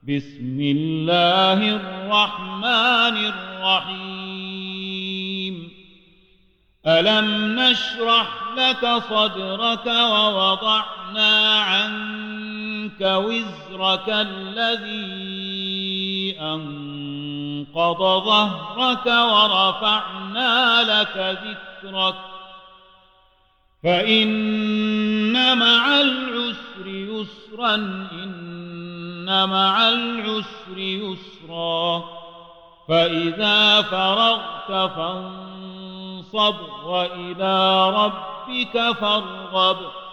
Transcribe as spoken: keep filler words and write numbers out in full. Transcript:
بسم الله الرحمن الرحيم ألم نشرح لك صدرك ووضعنا عنك وزرك الذي أنقض ظهرك ورفعنا لك ذكرك فإن مع العسر يسرا إن مع العسر يسرا فإذا فرغت فانصب وإلى ربك فارغب